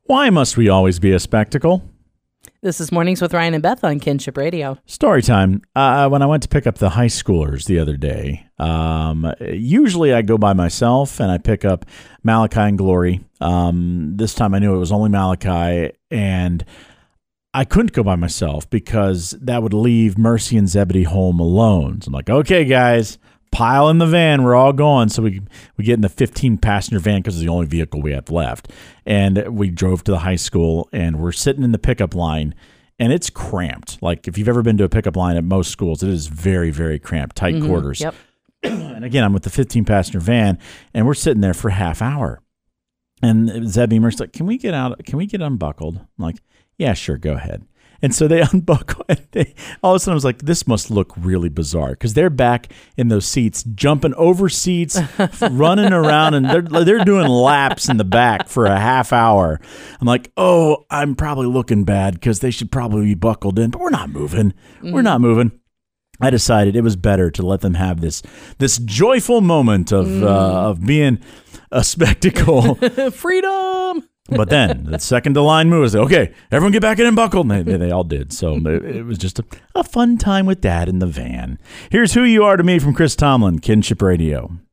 Why must we always be a spectacle? This is Mornings with Ryan and Beth on Kinship Radio. Story time. When I went to pick up the high schoolers the other day, usually I go by myself and I pick up Malachi and Glory. This time I knew it was only Malachi, and I couldn't go by myself because that would leave Mercy and Zebedee home alone. So I'm like, okay, guys, pile in the van. We're all going. So we get in the 15-passenger van because it's the only vehicle we have left. And we drove to the high school, and we're sitting in the pickup line, and it's cramped. Like, if you've ever been to a pickup line at most schools, it is very, very cramped, tight quarters. Yep. And again, I'm with the 15-passenger van, and we're sitting there for a half hour. And Zebby and Mercy's like, can we get out? Can we get unbuckled? I'm like, yeah, sure, go ahead. And so they unbuckle, and all of a sudden I was like, this must look really bizarre because they're back in those seats, jumping over seats, running around, and they're doing laps in the back for a half hour. I'm like, oh, I'm probably looking bad because they should probably be buckled in, but we're not moving. We're not moving. I decided it was better to let them have this joyful moment of being a spectacle. Freedom! But then the second the line moved, I said, okay, everyone get back in and buckle. And they all did. So it was just a fun time with Dad in the van. Here's Who You Are to Me from Chris Tomlin, Kinship Radio.